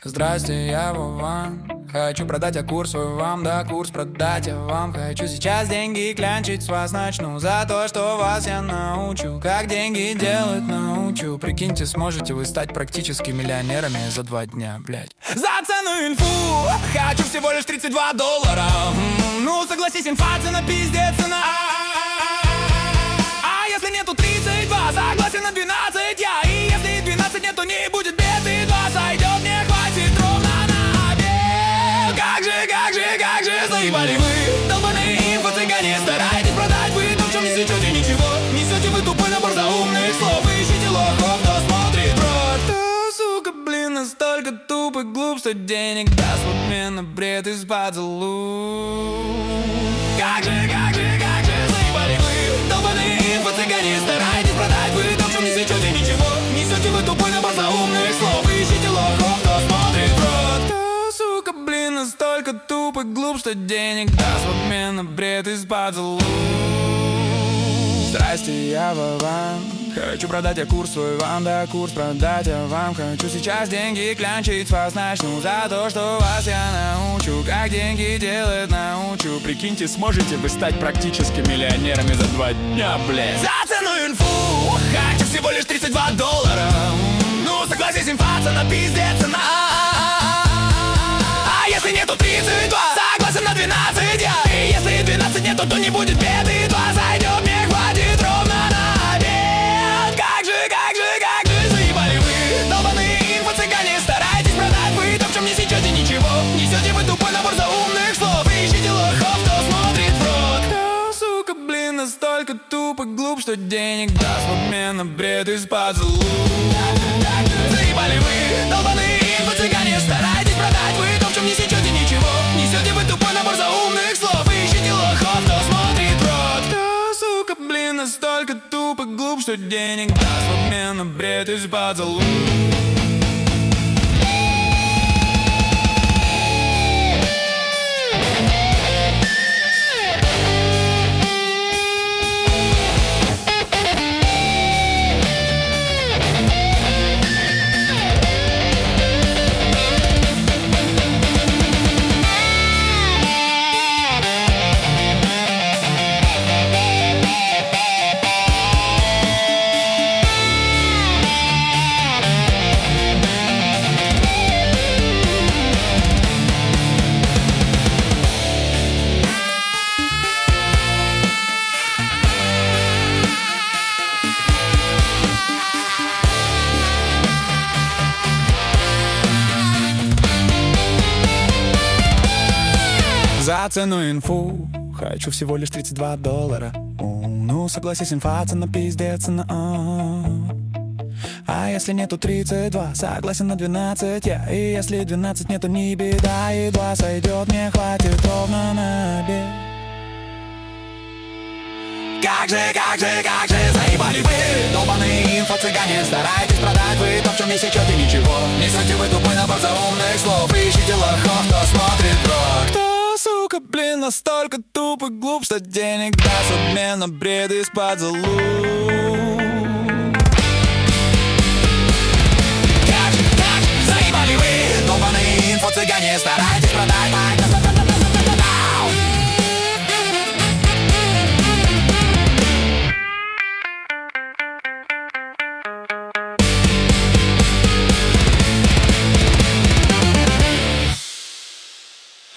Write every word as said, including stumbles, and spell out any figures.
Здрасте, я Вован. Хочу продать я курс свой вам, да, курс продать я вам. Хочу сейчас деньги клянчить с вас начну. За то, что вас я научу. Как деньги делать научу. Прикиньте, сможете вы стать практически миллионерами за два дня, блять. За цену инфу хочу всего лишь тридцать два доллара. Ну, согласись, инфа цена, пиздец цена. А если нету тридцать два, согласен на двенадцать я. И если двенадцать нет, то не будет бед, и два сойдет. Мне хватит ровно на обед. Как же, как же, как же заебали вы, долбаные инфо-цыгане. Старайтесь продать вы то, в чем не сечете ничего. Несете вы тупой набор заумных слов. Ищите лохов, кто смотрит в рот. Да, сука, блин, настолько туп и глуп, что денег даст в обмен на бред из-под залу. Как же, как же, как же заебали вы, долбаные инфо-цыгане. Старайтесь продать вы то, в чем не сечете ничего. Несете вы тупой набор заумных слов. Ищите лохов, кто смотрит в рот. Да, сука, блин, настолько туп и глуп, что денег даст в обмен на бред из-под залу. Здрасте, я Вован. Хочу продать я курс свой вам, да, курс продать я вам. Хочу сейчас деньги клянчить с вас начну. За то, что вас я научу. Как деньги делать научу. Прикиньте, сможете вы стать практически миллионерами за два дня, блядь. За цену инфу хочу всего лишь тридцать два доллара. Ну, согласись, инфа цена, пиздец цена. А если нету тридцать два, согласен на двенадцать я. И если двенадцать нету, то не будет беды. Два зайдет, мне хватит ровно на обед. Как же, как же, как же заебали вы, долбаные инфо-цыгане. Старайтесь продать вы то, в чем не сечете ничего. Несете вы тупой набор заумных слов. Ищите лохов, кто смотрит в рот. Да, сука, блин, настолько туп и глуп, что денег даст в обмен на бред из-под залу. Заебали вы, долбаные инфо-цыгане. Старайтесь продать вы то, в чем не сечете ничего. Несете вы тупой набор заумных слов. Ищите лохов, кто смотрит в рот. Да, сука, блин, настолько туп и глуп, что денег даст в обмен на бред из-под залу. За цену инфу хочу всего лишь тридцать два доллара. О, ну, согласись, инфа цена, пиздец цена. А если нету тридцать два, согласен на двенадцать я. И если двенадцать нету, не беда. И два сойдет, мне хватит ровно на обед. Как же, как же, как же заебали вы, долбаные инфо-цыгане. Старайтесь продать вы то, в чем не сечете ничего. Несете вы тупой набор заумных слов. Ищите лохов, кто смотрит в рот. Кто, сука, блин, настолько туп и глуп, что денег даст в обмен на бред из-под залу.